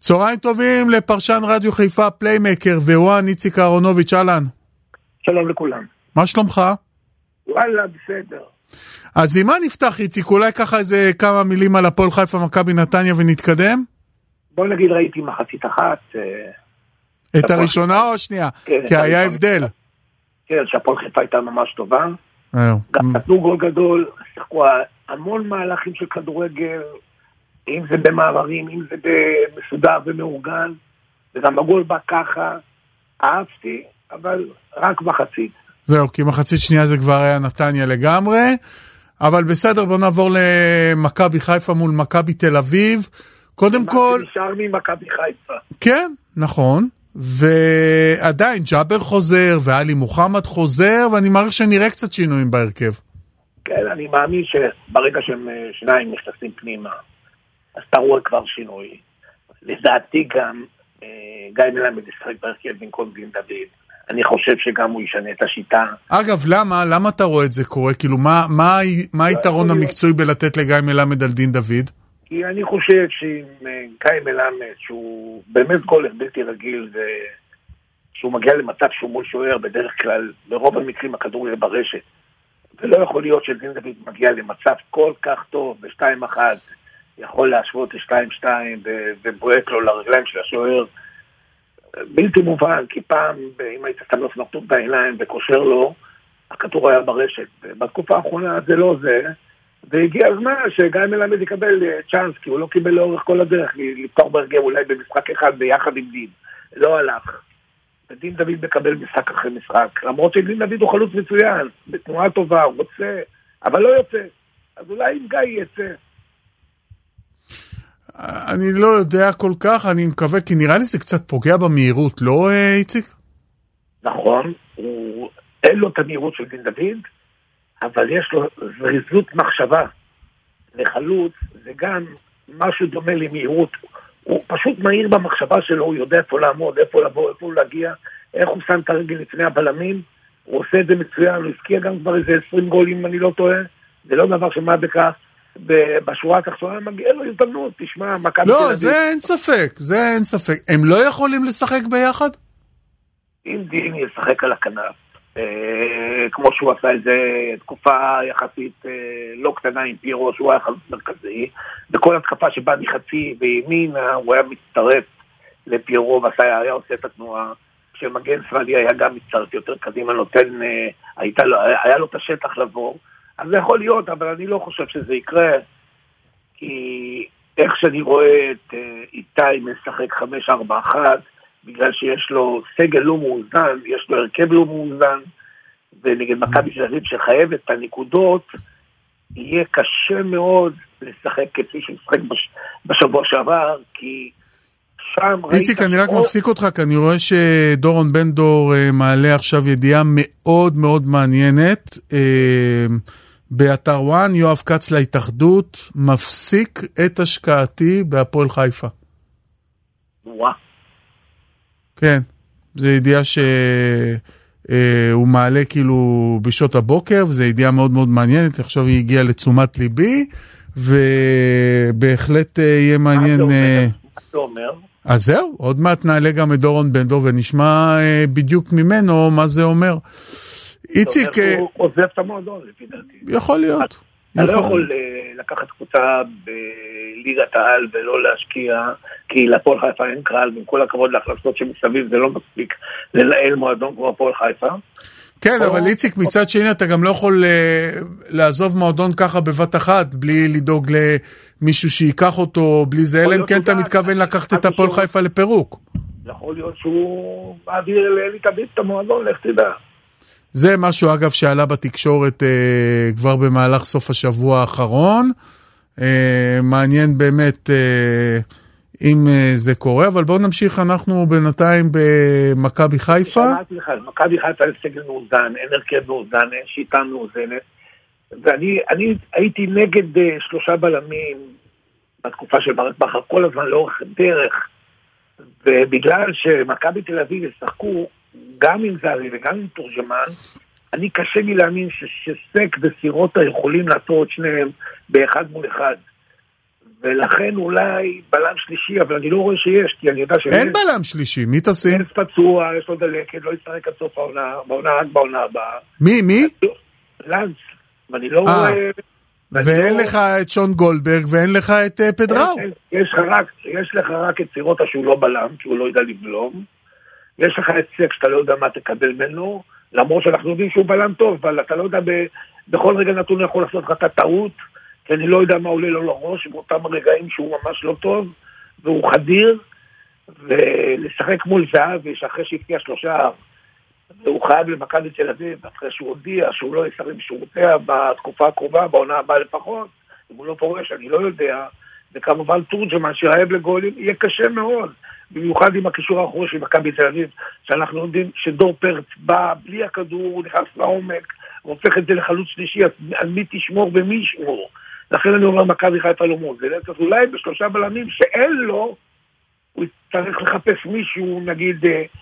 צהריים טובים לפרשן רדיו חיפה פליימקר ווואן איציק אהרונוביץ'. אהלן. שלום לכולם. מה שלומך? וואלה, בסדר. אז עם מה נפתח איציק? אולי ככה איזה כמה מילים על הפועל חיפה מכבי נתניה ונתקדם? בוא נגיד ראיתי מחצית אחת. את הראשונה או השנייה? כן, כי היה הבדל. כן, שהפועל חיפה הייתה ממש טובה. גם נתנו גול גדול, שיחקו המון מהלכים של כדורגל, אם זה במעברים, אם זה במסודר ומאורגן, וגם הגול בא ככה, אהבתי, אבל רק מחצית. זהו, כי מחצית שנייה זה כבר היה נתניה לגמרי, אבל בסדר, בוא נעבור למכבי חיפה מול מכבי תל אביב. קודם כל... נשאר ממכבי חיפה. כן, נכון. ועדיין ג'אבר חוזר, ואלי מוחמד חוזר, ואני מעריך שנראה קצת שינויים בהרכב. כן, אני מאמין שברגע שהם שניים נכנסים פנימה, אז אתה רואה כבר שינוי. לדעתי גם גיא מלמד ישחק בהרכב במקום דין דוד. אני חושב שגם הוא ישנה את השיטה. אגב, למה אתה רואה את זה קורה? כאילו, מה היתרון המקצועי בלתת לגיא מלמד על דין דוד? כי אני חושב שעם גיא מלמד, שהוא באמת גולר בלתי רגיל, שהוא מגיע למצב שהוא מול שוער, בדרך כלל, ברוב המקרים הכדור יהיה ברשת. ולא יכול להיות שדין דוד מגיע למצב כל כך טוב, ב-2-1, יכול להשוות ל-2-2, ובועק לו לרגליים של השוער. בלתי מובן, כי פעם, אם היית שם לו סמרטוט בעיניים וקושר לו, הכדור היה ברשת. בתקופה האחרונה זה לא זה, והגיע הזמן שגיא מלמד יקבל צ'אנס, כי הוא לא קיבל לאורך כל הדרך, לפתור בהרכב אולי במשחק אחד ביחד עם דין. לא הלך. ודין דוד מקבל משחק אחרי משחק, למרות שדין דוד הוא חלוץ מצוין, בתנועה טובה, הוא רוצה, אבל לא יוצא. אז אולי אם גיא יצא. אני לא יודע כל כך, אני מקווה, כי נראה לי זה קצת פוגע במהירות, לא איציק? נכון, אין לו את המהירות של דין דוד, אבל יש לו זריזות מחשבה. לחלוץ זה גם משהו דומה למהירות, הוא פשוט מהיר במחשבה שלו, הוא יודע איפה לעמוד, איפה לבוא, איפה להגיע, איך הוא שם את הרגל לפני הבלמים, הוא עושה את זה מצוין, הוא הזכיר גם כבר איזה 20 גולים, אני לא טועה, זה לא דבר שמה בכך, בשורה התחתונה מגיע לו הזדמנות, תשמע, מכבי לא, זה אין ספק, הם לא יכולים לשחק ביחד? אם דין ישחק על הכנף, כמו שהוא עשה את זה תקופה יחסית לא קטנה עם פירו, שהוא היה חלוץ מרכזי, בכל התקפה שבאה מחצי וימינה, הוא היה מצטרף לפירו והיה עושה את התנועה, כשמגן ספרדי היה גם מצטרף יותר קדימה, היה לו את השטח לבוא, אז זה יכול להיות, אבל אני לא חושב שזה יקרה, כי איך שאני רואה את איתי משחק 5-4-1, בגלל שיש לו סגל לא מאוזן, יש לו הרכב לא מאוזן, ונגד מכבי תל אביב שחייבת את הנקודות, יהיה קשה מאוד לשחק כפי שמשחק בשבוע שעבר, כי שם ראית... איציק, אני רק מפסיק אותך, כי אני רואה שדורון בן דור מעלה עכשיו ידיעה מאוד מאוד מעניינת, באתר וואן, יואב קץ להתאחדות, מפסיק את השקעתי בהפועל חיפה. וואו. כן, זה ידיעה שהוא מעלה כאילו בשעות הבוקר, וזו ידיעה מאוד מאוד מעניינת, עכשיו היא הגיעה לתשומת ליבי, ובהחלט יהיה מעניין... מה זה אומר? אז זהו, עוד מעט נעלה גם את דורון בן דור, ונשמע בדיוק ממנו מה זה אומר. איציק... הוא עוזב את המועדון, לפי דעתי. יכול להיות. אתה לא יכול לקחת קבוצה בליגת העל ולא להשקיע, כי לפועל חיפה אין קהל, עם כל הכבוד להכנסות שמסביב, זה לא מספיק לנהל מועדון כמו הפועל חיפה. כן, אבל איציק, מצד שני אתה גם לא יכול לעזוב מועדון ככה בבת אחת, בלי לדאוג למישהו שיקח אותו, בלי זה, אלא אם כן אתה מתכוון לקחת את הפועל חיפה לפירוק. יכול להיות שהוא מעביר להתאבד את המועדון, לך תדע. זה משהו, אגב, שעלה בתקשורת כבר במהלך סוף השבוע האחרון. מעניין באמת אם זה קורה, אבל בואו נמשיך, אנחנו בינתיים במכבי חיפה. שמעתי לך, מכבי חיפה יש סגל מאוזן, אין הרכב מאוזן, אין שיטה מאוזנת, ואני הייתי נגד 3 בלמים בתקופה של ברק בכר, כל הזמן לאורך דרך, ובגלל שמכבי תל אביב ישחקו, גם עם זרי וגם עם תורג'מן, אני קשה לי להאמין שסק וסירוטה יכולים לעצור את שניהם באחד מול אחד. ולכן אולי בלם שלישי, אבל אני לא רואה שיש, כי אני יודע אין בלם שלישי, מי תשים? אין פצוע, יש לו דלקת, לא יצטרק עד סוף העונה, בעונה הבאה. מי? לנץ, ואני לא רואה... ואין לך את שון גולדברג, ואין לך את פדראו. יש לך רק את צירוטה שהוא לא בלם, כי הוא לא יודע לבלום. יש לך את סק שאתה לא יודע מה תקבל ממנו, למרות שאנחנו יודעים שהוא בלם טוב, אבל אתה לא יודע, בכל רגע נתון יכול לעשות לך את הטעות, כי אני לא יודע מה עולה לו לראש, באותם הרגעים שהוא ממש לא טוב, והוא חדיר, ולשחק מול זהב, שאחרי שהפקיע 3, והוא חייב למכבי תל אביב, אחרי שהוא הודיע שהוא לא ישחק בשורותיה בתקופה הקרובה, בעונה הבאה לפחות, אם הוא לא פורש, אני לא יודע, וכמובן תורג'מן שרעב לגולים, יהיה קשה מאוד, במיוחד עם הקישור האחורי של מכבי תל אביב, שאנחנו יודעים שדור פרץ בא בלי הכדור, הוא נכנס לעומק, הוא הופך את זה לחלוץ שלישי, אז מי תשמור ומי ישמור? לכן אני אומר, מכבי חיפה לא מוזלת, אז אולי ב3 בלמים שאין לו, הוא צריך לחפש מישהו, נגיד,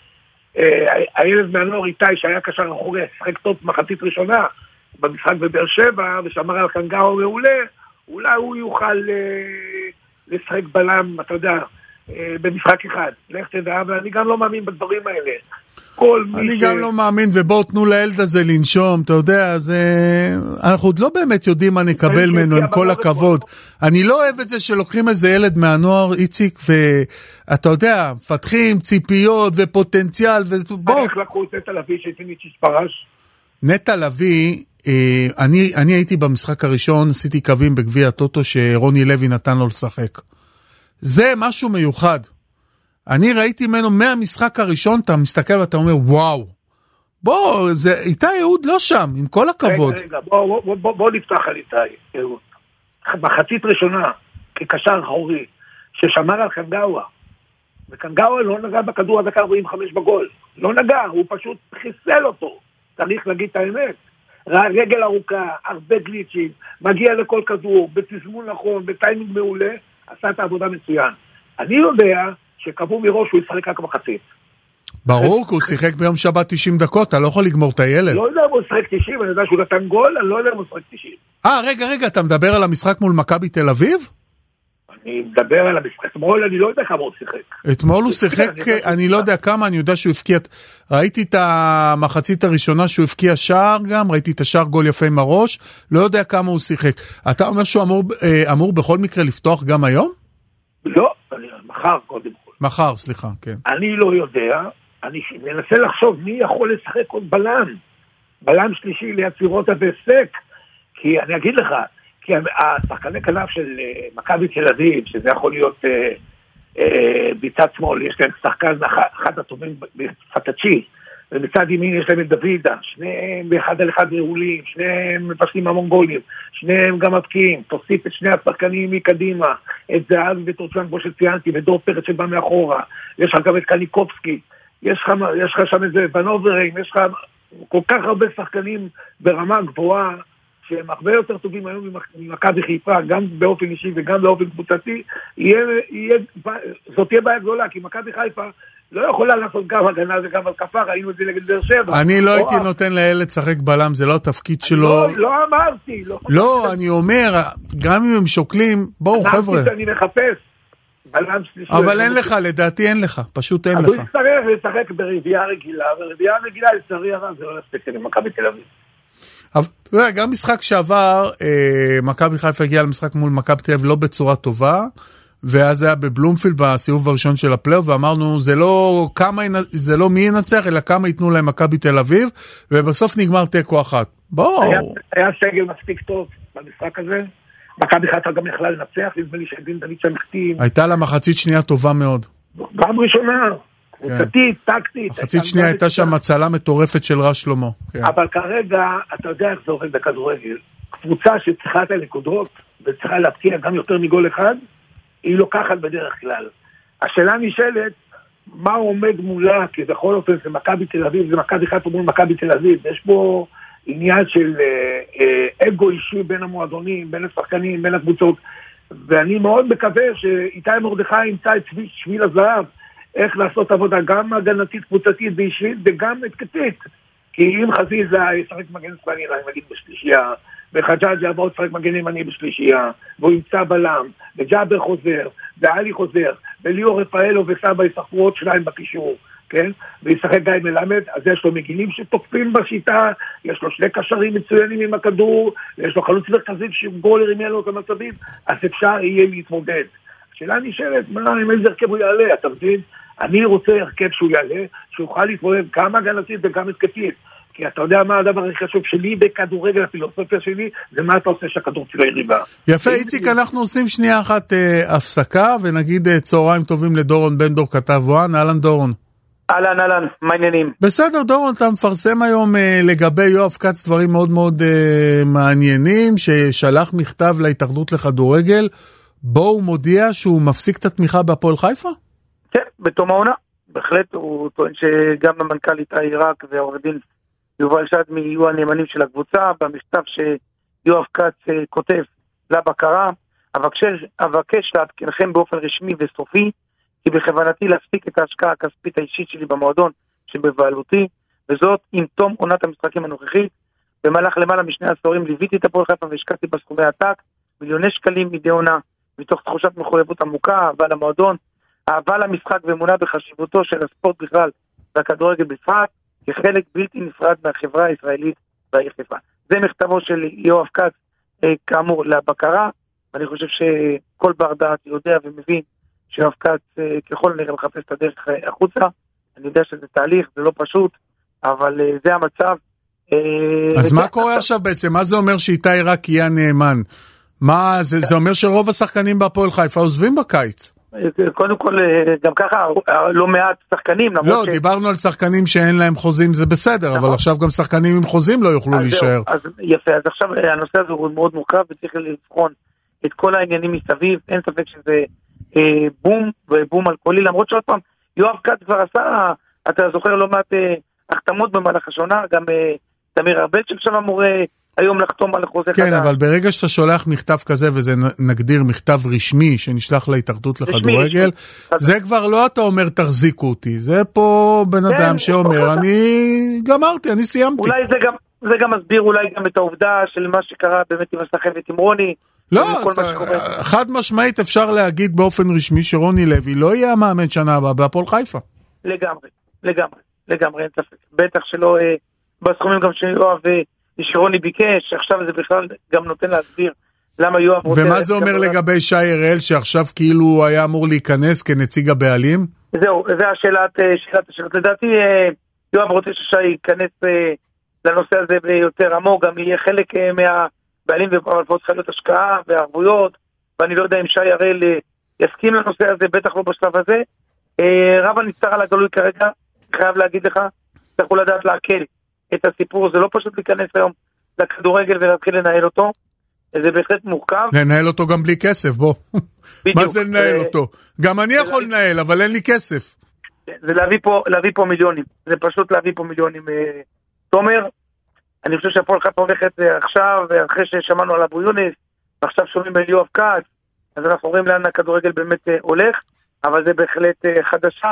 הילד מהנוער איתי שהיה קשר אחורי, שחק טוב מחצית ראשונה במשחק בבאר שבע ושמר על קנגאו מעולה, אולי הוא יוכל לשחק בלם, אתה יודע, במשחק אחד. לך תדע, אבל אני גם לא מאמין בדברים האלה. אני גם לא מאמין, ובואו תנו לילד הזה לנשום, אתה יודע, אנחנו עוד לא באמת יודעים מה נקבל ממנו, עם כל הכבוד. אני לא אוהב את זה שלוקחים איזה ילד מהנוער, איציק, ואתה יודע, מפתחים ציפיות ופוטנציאל, איך לקחו את נטע לביא שפיניצ'יץ' פרש? נטע לביא, אני הייתי במשחק הראשון, עשיתי קווים בגביע הטוטו שרוני לוי נתן לו לשחק. זה משהו מיוחד. אני ראיתי ממנו מהמשחק הראשון, אתה מסתכל ואתה אומר, וואו. בוא, איתי יהוד לא שם, עם כל הכבוד. רגע, בוא נפתח על איתי יהוד. מחצית ראשונה, כקשר אחורי, ששמר על קנגאווה, וקנגאווה לא נגע בכדור הדקה 45 בגול. לא נגע, הוא פשוט חיסל אותו. צריך להגיד את האמת. רגל ארוכה, הרבה גליצ'ים, מגיע לכל כדור, בתזמון נכון, בטיימינג מעולה, עשה את העבודה מצוין. אני יודע שקבעו מראש שהוא ישחק רק מחצית. ברור, הוא שיחק ביום שבת 90 דקות, אתה לא יכול לגמור את הילד. לא יודע אם הוא ישחק 90, אני יודע שהוא נתן גול, אני לא יודע אם הוא ישחק 90. רגע, אתה מדבר על המשחק מול מכבי תל אביב? אני מדבר על המשחק, אתמול אני לא יודע כמה הוא שיחק. אתמול הוא שיחק, אני לא יודע כמה, אני יודע שהוא הפקיע, ראיתי את המחצית הראשונה שהוא הפקיע שער גם, ראיתי את השער גול יפה עם הראש, לא יודע כמה הוא שיחק. אתה אומר שהוא אמור בכל מקרה לפתוח גם היום? לא, מחר קודם כל. מחר, סליחה, כן. אני לא יודע, אני מנסה לחשוב מי יכול לשחק עוד בלם שלישי ליד צירוטה וסק, כי אני אגיד לך, כי השחקני כנף של מכבי תל אביב, שזה יכול להיות ביצת שמאל, יש להם שחקן אחד הטובים בפטצ'י, ומצד ימין יש להם את דוידה, שניהם באחד על אחד רעולים, שניהם מפסלים המונגולים, שניהם גם מבקיעים, תוסיף את שני השחקנים מקדימה, את זהב וטורצ'ן בו שציינתי, ודור פרץ שבא מאחורה, יש לך גם את קניקובסקי, יש לך שם איזה ונוברים, יש לך כל כך הרבה שחקנים ברמה גבוהה, שהם הרבה יותר טובים היום ממכבי חיפה, גם באופן אישי וגם באופן קבוצתי, זאת תהיה בעיה גדולה, כי מכבי חיפה לא יכולה לעשות גם הגנה וגם התקפה, ראינו את זה נגד באר שבע. אני לא הייתי נותן לילד לשחק בלם, זה לא התפקיד שלו. לא אמרתי. לא, אני אומר, גם אם הם שוקלים, בואו חבר'ה. אני מחפש בלם שלישי. אבל אין לך, לדעתי אין לך, פשוט אין לך. אז הוא יצטרך לשחק ברביעה רגילה, ורביעה רגילה לצערי הרב, זה לא יספיק למכבי תל אביב. אבל אתה יודע, גם משחק שעבר, מכבי חיפה הגיעה למשחק מול מכבי תל אביב לא בצורה טובה, ואז זה היה בבלומפילד בסיבוב הראשון של הפלייאוף, ואמרנו, זה לא מי ינצח, אלא כמה ייתנו להם מכבי תל אביב, ובסוף נגמר תיקו 1. בואו. היה סגל מספיק טוב במשחק הזה, מכבי חיפה גם יכלה לנצח, נדמה לי שדין דוד שמחתים. הייתה לה מחצית שנייה טובה מאוד. פעם ראשונה. קבוצתית, טקטית. מחצית שנייה הייתה שם הצלה מטורפת של רז שלמה. אבל כרגע, אתה יודע איך זה עובד בכדורגל. קבוצה שצריכה את הנקודות, וצריכה להפקיע גם יותר מגול אחד, היא לוקחת בדרך כלל. השאלה נשאלת, מה עומד מולה, כי בכל אופן זה מכבי תל אביב, זה מכבי חיפה מול מכבי תל אביב, יש פה עניין של אגו אישי בין המועדונים, בין השחקנים, בין הקבוצות, ואני מאוד מקווה שאיתי מרדכי ימצא את שביל הזהב, איך לעשות עבודה גם הגנתית, קבוצתית ואישית, וגם התקפית. כי אם חזיזה ישחק מגן שמאלי, אני אגיד וחג'אג' יעבור לשחק מגן ימני בשלישייה, והוא ימצא בלם, וג'אבר חוזר, ואלי חוזר, וליאור רפאלו וסבא ישחקו עוד שניים בקישור, כן? וישחק גיא מלמד, אז יש לו מגינים שתוקפים בשיטה, יש לו שני קשרים מצוינים עם הכדור, ויש לו חלוץ מרכזי שגולר עם יהיה את המצבים, אז אפשר יהיה להתמודד. השאלה נשאלת, מה, עם איזה הרכב הוא יעלה, אתה מבין? אני רוצה הרכב שהוא יעלה, שיוכל להתמודד כמה הגנתית וגם התקפית. כי אתה יודע מה הדבר הכי חשוב שלי בכדורגל, הפילוסופיה שלי, זה מה אתה עושה שהכדור צבעי ריבה. יפה, איציק, אנחנו עושים שנייה אחת הפסקה, ונגיד צהריים טובים לדורון בן דור כתב וואן. אהלן דורון. אהלן, מה העניינים? בסדר דורון, אתה מפרסם היום לגבי יואב קץ דברים מאוד מאוד מעניינים, ששלח מכתב להתאחדות לכדורגל, בו הוא מודיע שהוא מפסיק את התמיכה בהפועל חיפה? כן, בתום העונה. בהחלט, הוא טוען שגם המנכ"ל איתי רק והעורך דין יובל שדמי יהיו הנאמנים של הקבוצה. במכתב שיואב קץ כותב לבקרה, אבקש לעדכנכם באופן רשמי וסופי, כי בכוונתי להפסיק את ההשקעה הכספית האישית שלי במועדון שבבעלותי, וזאת עם תום עונת המשחקים הנוכחית. במהלך למעלה משני עשורים ליוויתי את הפועל חיפה והשקעתי בסכומי עתק, מיליוני שקלים מדי עונה, מתוך תחושת מחויבות עמוקה, אהבה למועדון, אהבה למשחק ואמונה בחשיבותו של הספורט בכלל והכדורגל בפרט, כחלק בלתי נפרד מהחברה הישראלית והעיר חיפה. זה מכתבו של יואב קץ, כאמור, לבקרה, ואני חושב שכל בר דעת יודע ומבין שיואב קץ ככל נראה מחפש את הדרך החוצה. אני יודע שזה תהליך, זה לא פשוט, אבל זה המצב. אז מה קורה עכשיו בעצם? מה זה אומר שאיתי רק יהיה נאמן? מה, זה אומר שרוב השחקנים בהפועל חיפה עוזבים בקיץ? קודם כל, גם ככה, לא מעט שחקנים. לא, דיברנו על שחקנים שאין להם חוזים, זה בסדר, אבל עכשיו גם שחקנים עם חוזים לא יוכלו להישאר. יפה, אז עכשיו הנושא הזה הוא מאוד מורכב, וצריך לבחון את כל העניינים מסביב. אין ספק שזה בום, ובום אלכוהולי, למרות שעוד פעם, יואב קץ כבר עשה, אתה זוכר לא מעט החתמות במהלך השנה, גם תמיר ארבל ששם אמור היום לחתום על החוזה חדש. כן, אבל ברגע שאתה שולח מכתב כזה, וזה נגדיר מכתב רשמי שנשלח להתאחדות לכדורגל, זה כבר לא אתה אומר תחזיקו אותי, זה פה בן אדם שאומר, אני גמרתי, אני סיימתי. אולי זה גם מסביר אולי גם את העובדה של מה שקרה באמת עם הסחבת עם רוני. לא, חד משמעית אפשר להגיד באופן רשמי שרוני לוי לא יהיה המאמן שנה הבאה בהפועל חיפה. לגמרי, אין ספק. בטח שלא בסכומים גם שיואב שרוני ביקש, עכשיו זה בכלל גם נותן להסביר למה יואב רוצה... ומה זה אומר לגבי שי הראל, שעכשיו כאילו היה אמור להיכנס כנציג הבעלים? זהו, זה השאלת השאלות. לדעתי, יואב רוצה ששי ייכנס לנושא הזה ביותר עמוק, גם יהיה חלק מהבעלים, אבל פה צריכה להיות השקעה וערבויות, ואני לא יודע אם שי הראל יסכים לנושא הזה, בטח לא בשלב הזה. רב הנסתר על הגלוי כרגע, חייב להגיד לך, צריכו לדעת להקל את הסיפור, זה לא פשוט להיכנס היום לכדורגל ולהתחיל לנהל אותו, זה בהחלט מורכב. לנהל אותו גם בלי כסף, בוא. מה זה לנהל אותו? גם אני יכול לנהל, אבל אין לי כסף. זה להביא פה מיליונים, זה פשוט להביא פה מיליונים. תומר, אני חושב שהפועל חיפה הולכת עכשיו, אחרי ששמענו על אבו יונס, ועכשיו שומעים על יואב קץ, אז אנחנו רואים לאן הכדורגל באמת הולך, אבל זה בהחלט חדשה,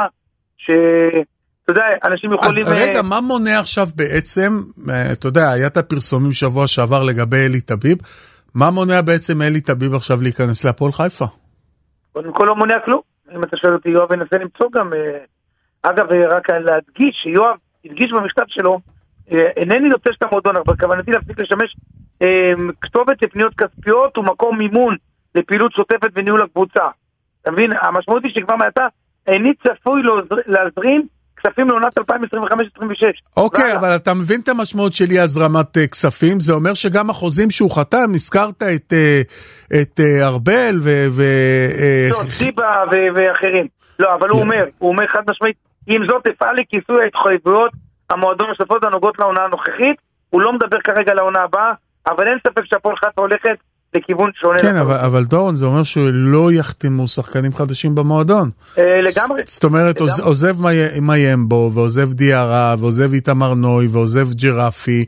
אתה יודע, אנשים יכולים... אז רגע, מה מונע עכשיו בעצם, אתה יודע, היה את הפרסומים שבוע שעבר לגבי אלי טביב, מה מונע בעצם אלי טביב עכשיו להיכנס להפועל חיפה? קודם כל לא מונע כלום, אם אתה שואל אותי, יואב ינסה למצוא גם, אגב, רק להדגיש, שיואב הדגיש במכתב שלו, אינני נוטש את המועדון, אבל כוונתי להפסיק לשמש כתובת לפניות כספיות ומקום מימון לפעילות שוטפת וניהול הקבוצה. אתה מבין? המשמעות היא שכבר מעתה, איני צפוי להזרים כספים לעונת 2025-2026. אוקיי, אבל אתה מבין את המשמעות שלי הזרמת כספים? זה אומר שגם החוזים שהוא חתם, נזכרת את ארבל לא, סיבה ואחרים. לא, אבל הוא אומר חד משמעית, אם זאת תפעל לכיסוי ההתחייבויות המועדון השתתפות הנוגעות לעונה הנוכחית, הוא לא מדבר כרגע על העונה הבאה, אבל אין ספק שהפועל חיפה הולכת לכיוון שונה. כן, אבל דורון, זה אומר שלא יחתמו שחקנים חדשים במועדון. לגמרי. זאת אומרת, עוזב מיימבו, ועוזב דיארה, ועוזב איתמר נוי, ועוזב ג'ירפי,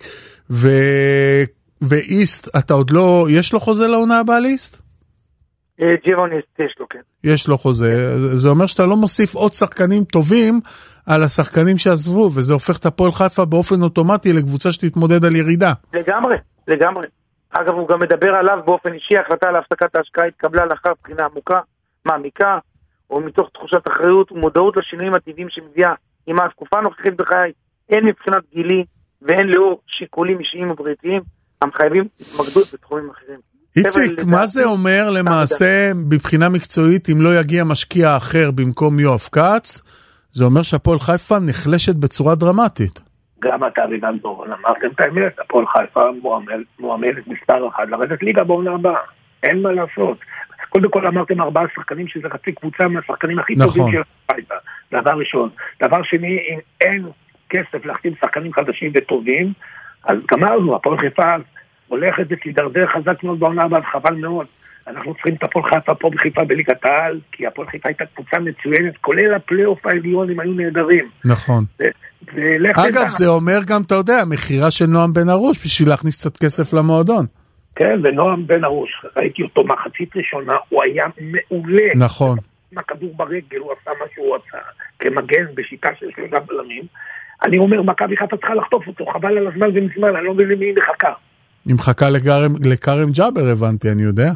ואיסט, אתה עוד לא, יש לו חוזה לעונה הבאה לאיסט? ג'ירוניסט יש לו, כן. יש לו חוזה, זה אומר שאתה לא מוסיף עוד שחקנים טובים על השחקנים שעזבו, וזה הופך את הפועל חיפה באופן אוטומטי לקבוצה שתתמודד על ירידה. לגמרי. אגב, הוא גם מדבר עליו באופן אישי, החלטה על הפסקת ההשקעה התקבלה לאחר בחינה מעמיקה, או מתוך תחושת אחריות ומודעות לשינויים הטבעיים שמביאה עם התקופה הנוכחית בחיי, הן מבחינת גילי והן לאור שיקולים אישיים ובריאותיים, המחייבים התמקדות בתחומים אחרים. איציק, מה זה אומר למעשה בבחינה מקצועית אם לא יגיע משקיע אחר במקום יואב כץ? זה אומר שהפועל חיפה נחלשת בצורה דרמטית. גם אתה וגם דורון אמרתם את האמת, הפועל חיפה מועמדת מספר אחד לרדת ליגה בעונה הבאה, אין מה לעשות. קודם כל אמרתם 4 שחקנים שזה חצי קבוצה מהשחקנים הכי טובים של חיפה, דבר ראשון. דבר שני, אם אין כסף להחתים שחקנים חדשים וטובים, אז גמרנו, הפועל חיפה הולכת ותידרדר חזק מאוד בעונה הבאה, חבל מאוד. אנחנו צריכים את הפועל חיפה פה בחיפה בליגת העל, כי הפועל חיפה הייתה קבוצה מצוינת, כולל הפלייאוף העליון, הם היו נהדרים. נכון. אגב, זה אומר גם, אתה יודע, מחירה של נועם בן ארוש, בשביל להכניס קצת כסף למועדון. כן, ונועם בן ארוש, ראיתי אותו מחצית ראשונה, הוא היה מעולה. נכון. עם הכדור ברגל, הוא עשה מה שהוא עשה, כמגן בשיטה של 3 בלמים. אני אומר, מכבי חיפה צריכה לחטוף אותו, חבל על הזמן ומזמן, אני לא מבין למי היא מחכה. היא מחכה לקרם ג'אבר, הבנתי, אני יודע.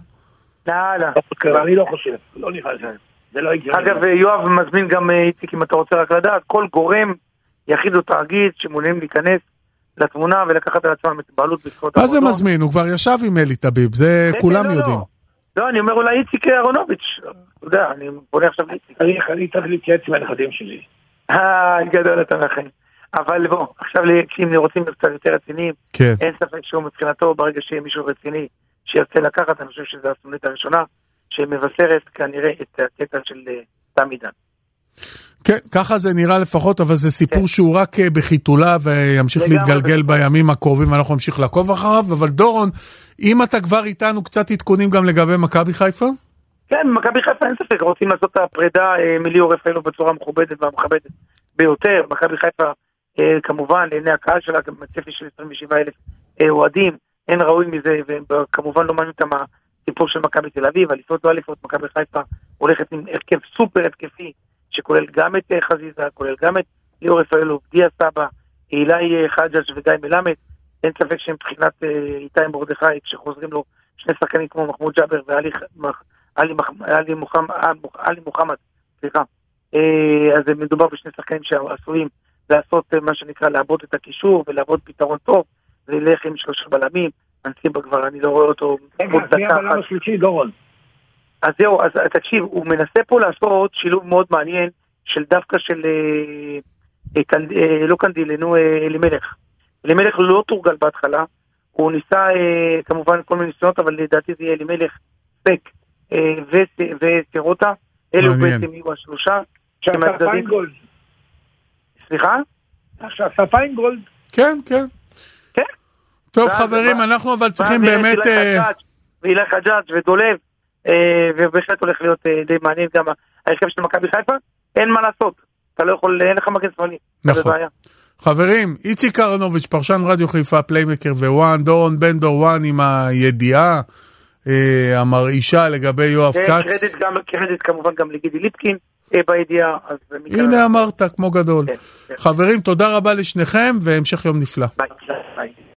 אני לא חושב, לא נראה זה לא הגיע. אגב, יואב מזמין גם איציק, אם אתה רוצה רק לדעת, כל גורם יחיד או תאגיד שמעוניינים להיכנס לתמונה ולקחת על עצמם את בעלות בזכות מה זה מזמין? הוא כבר ישב עם אלי טביב, זה כולם יודעים. לא, אני אומר אולי איציק אהרונוביץ', אתה יודע, אני פונה עכשיו לאיציק. אני צריך להתייעץ עם הנכדים שלי. גדול אתה לכם. אבל בוא, עכשיו אם רוצים קצת יותר רציניים, אין ספק שהוא מבחינתו, ברגע שיהיה מישהו רציני שירצה לקחת, אני חושב שזו הסנונית הראשונה, שמבשרת כנראה את הקטע של תם עידן. כן, ככה זה נראה לפחות, אבל זה סיפור שהוא רק בחיתולה וימשיך להתגלגל בימים הקרובים, ואנחנו נמשיך לעקוב אחריו. אבל דורון, אם אתה כבר איתנו קצת עדכונים גם לגבי מכבי חיפה? כן, מכבי חיפה אין ספק, רוצים לעשות את הפרידה מליאור רפאלו בצורה מכובדת והמכבדת ביותר. מכבי חיפה כמובן לעיני הקהל שלה, גם צפי של 27,000 אוהדים, אין ראוי מזה, וכמובן לא מעניין אותם הסיפור של מכבי תל אביב, אליפות לא אליפות, מכבי חיפה הולכת עם הרכב סופר התקפי, שכולל גם את חזיזה, כולל גם את ליאור רפאלו, דיה סבא, אילי חג'אג' וגיא מלמד. אין ספק שמבחינת איתי מרדכי, כשחוזרים לו 2 שחקנים כמו מחמוד ג'אבר ואלי מוחמד, סליחה. אז מדובר ב2 שחקנים שעשויים לעשות מה שנקרא לעבוד את הקישור ולעבוד פתרון טוב, וללך עם 3 בלמים, אנסיבה כבר, אני לא רואה אותו. בלם השלישי, דורון. אז זהו, אז תקשיב, הוא מנסה פה לעשות שילוב מאוד מעניין, של דווקא של, לא קנדילנו, אלימלך. אלימלך לא תורגל בהתחלה, הוא ניסה כמובן כל מיני ניסיונות, אבל לדעתי זה יהיה אלימלך, ספק וסירוטה, אלו בעצם יהיו 3. פיינגולד. סליחה? עכשיו פיינגולד. כן, כן. כן. טוב חברים, אנחנו אבל צריכים באמת... ואילי חג'אג' ודולב, ובהחלט הולך להיות די מעניין גם ההרכב של מכבי חיפה, אין מה לעשות, אתה לא יכול, אין לך מגן שמאלי. נכון. חברים, איציק אהרונוביץ', פרשן רדיו חיפה, פליימקר ווואן, דורון בן דורואן עם הידיעה המרעישה לגבי יואב כץ. קרדיט כמובן גם לגידי ליפקין בידיעה. הנה אמרת, כמו גדול. חברים, תודה רבה לשניכם והמשך יום נפלא. ביי.